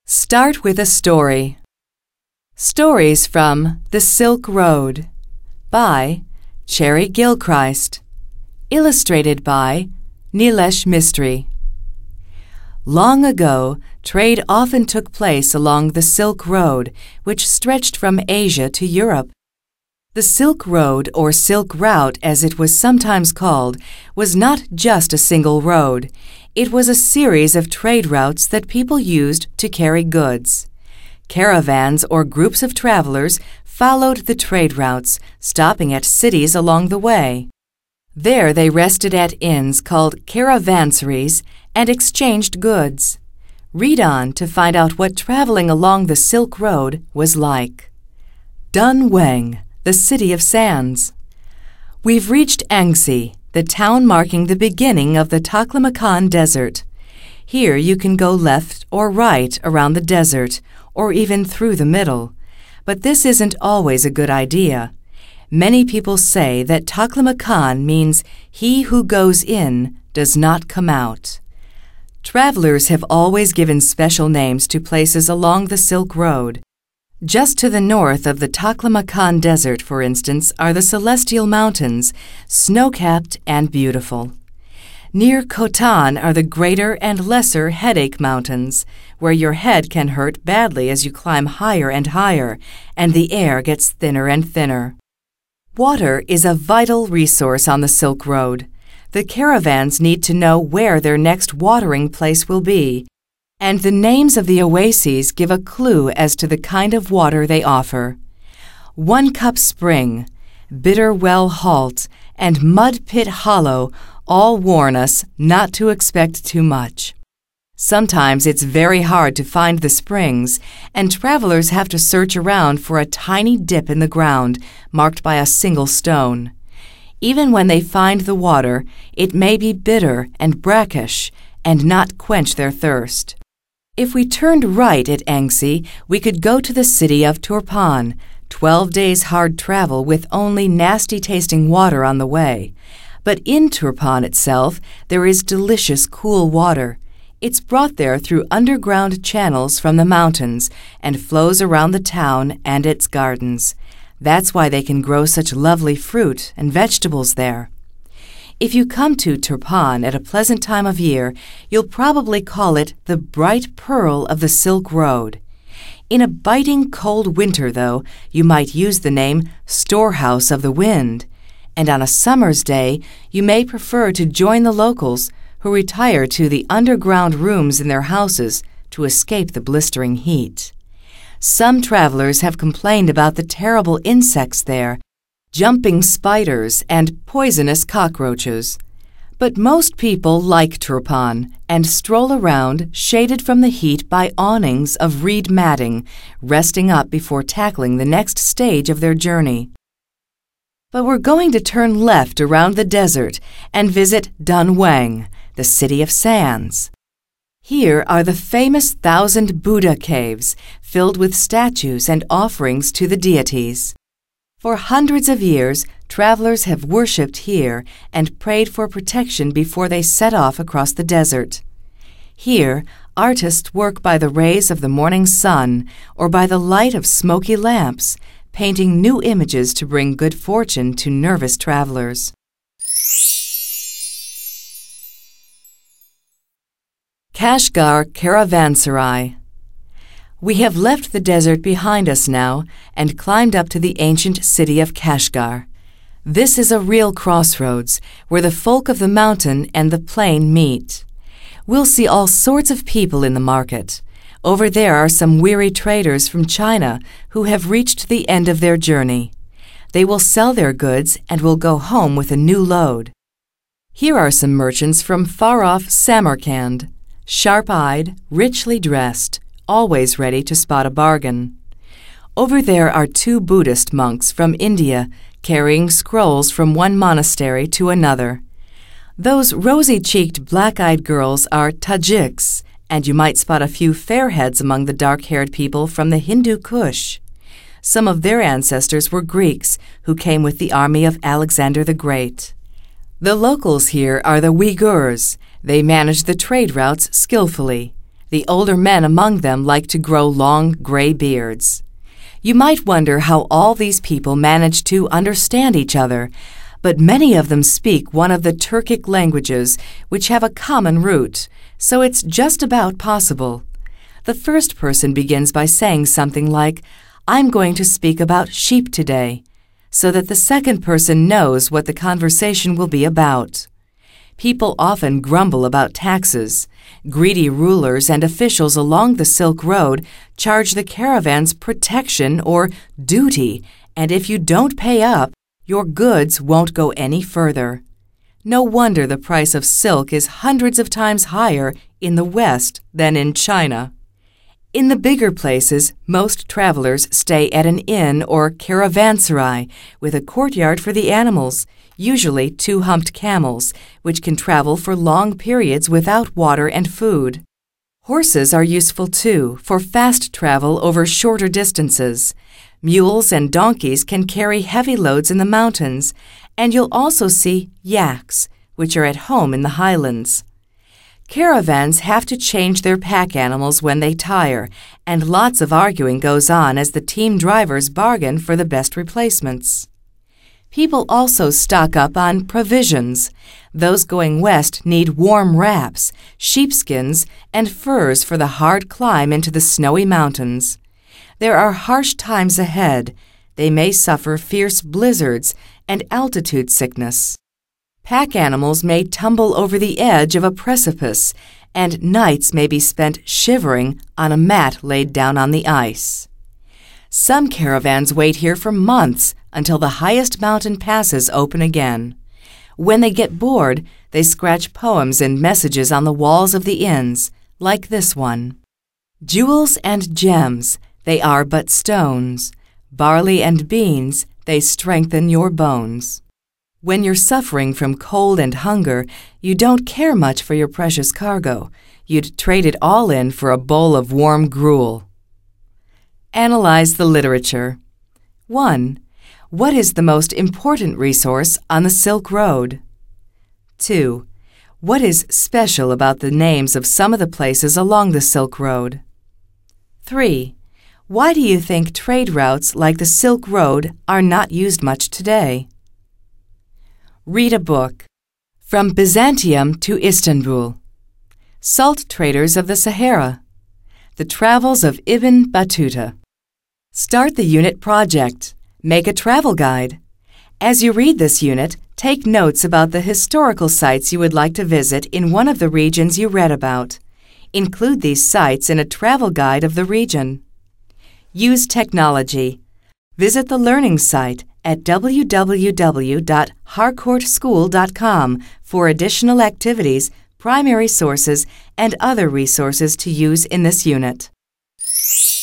Start with a story. Stories from The Silk Road by Cherry Gilchrist. Illustrated by Nilesh Mistry. Long ago, trade often took place along the Silk Road, which stretched from Asia to Europe. The Silk Road, or Silk Route as it was sometimes called, was not just a single road. It was a series of trade routes that people used to carry goods. Caravans or groups of travelers followed the trade routes, stopping at cities along the way. There they rested at inns called caravanseries and exchanged goods. Read on to find out what traveling along the Silk Road was like. Dun Weng, the city of sands. We've reached Anxi, the town marking the beginning of the Taklamakan Desert. Here you can go left or right around the desert, or even through the middle. But this isn't always a good idea. Many people say that Taklamakan means he who goes in does not come out. Travelers have always given special names to places along the Silk Road. Just to the north of the Taklamakan Desert, for instance, are the Celestial Mountains, snow-capped and beautiful. Near Khotan are the Greater and Lesser Headache Mountains, where your head can hurt badly as you climb higher and higher, and the air gets thinner and thinner. Water is a vital resource on the Silk Road. The caravans need to know where their next watering place will be, and the names of the oases give a clue as to the kind of water they offer. One Cup Spring, Bitter Well Halt, and Mud Pit Hollow all warn us not to expect too much. Sometimes it's very hard to find the springs, and travelers have to search around for a tiny dip in the ground marked by a single stone. Even when they find the water, it may be bitter and brackish and not quench their thirst. If we turned right at Anxi, we could go to the city of Turpan, 12 days hard travel with only nasty-tasting water on the way. But in Turpan itself, there is delicious cool water. It's brought there through underground channels from the mountains and flows around the town and its gardens. That's why they can grow such lovely fruit and vegetables there. If you come to Turpan at a pleasant time of year, you'll probably call it the bright pearl of the Silk Road. In a biting cold winter, though, you might use the name Storehouse of the Wind. And on a summer's day, you may prefer to join the locals who retire to the underground rooms in their houses to escape the blistering heat. Some travelers have complained about the terrible insects there, jumping spiders and poisonous cockroaches. But most people like Turpan and stroll around shaded from the heat by awnings of reed matting, resting up before tackling the next stage of their journey. But we're going to turn left around the desert and visit Dun Weng, the city of sands. Here are the famous 1,000 Buddha caves filled with statues and offerings to the deities. For hundreds of years, travelers have worshipped here and prayed for protection before they set off across the desert. Here, artists work by the rays of the morning sun or by the light of smoky lamps, painting new images to bring good fortune to nervous travelers. Kashgar Caravanserai. We have left the desert behind us now and climbed up to the ancient city of Kashgar. This is a real crossroads where the folk of the mountain and the plain meet. We'll see all sorts of people in the market. Over there are some weary traders from China who have reached the end of their journey. They will sell their goods and will go home with a new load. Here are some merchants from far-off Samarkand, sharp-eyed, richly dressed, always ready to spot a bargain. Over there are 2 Buddhist monks from India carrying scrolls from one monastery to another. Those rosy-cheeked, black-eyed girls are Tajiks, and you might spot a few fair heads among the dark-haired people from the Hindu Kush. Some of their ancestors were Greeks who came with the army of Alexander the Great. The locals here are the Uyghurs. They manage the trade routes skillfully. The older men among them like to grow long gray beards. You might wonder how all these people manage to understand each other, but many of them speak one of the Turkic languages, which have a common root, so it's just about possible. The first person begins by saying something like, "I'm going to speak about sheep today," so that the second person knows what the conversation will be about. People often grumble about taxes. Greedy rulers and officials along the Silk Road charge the caravans protection or duty, and if you don't pay up, your goods won't go any further. No wonder the price of silk is hundreds of times higher in the West than in China. In the bigger places, most travelers stay at an inn or caravanserai with a courtyard for the animals, usually two-humped camels, which can travel for long periods without water and food. Horses are useful too for fast travel over shorter distances. Mules and donkeys can carry heavy loads in the mountains, and you'll also see yaks, which are at home in the highlands. Caravans have to change their pack animals when they tire, and lots of arguing goes on as the team drivers bargain for the best replacements. People also stock up on provisions. Those going west need warm wraps, sheepskins, and furs for the hard climb into the snowy mountains. There are harsh times ahead. They may suffer fierce blizzards and altitude sickness. Pack animals may tumble over the edge of a precipice, and nights may be spent shivering on a mat laid down on the ice. Some caravans wait here for months until the highest mountain passes open again. When they get bored, they scratch poems and messages on the walls of the inns, like this one. Jewels and gems, they are but stones. Barley and beans, they strengthen your bones. When you're suffering from cold and hunger, you don't care much for your precious cargo. You'd trade it all in for a bowl of warm gruel. Analyze the literature. 1. What is the most important resource on the Silk Road? 2. What is special about the names of some of the places along the Silk Road? 3. Why do you think trade routes like the Silk Road are not used much today? Read a book. From Byzantium to Istanbul. Salt Traders of the Sahara. The Travels of Ibn Battuta. Start the unit project. Make a travel guide. As you read this unit, take notes about the historical sites you would like to visit in one of the regions you read about. Include these sites in a travel guide of the region. Use technology. Visit the Learning site at www.harcourtschool.com for additional activities, primary sources, and other resources to use in this unit.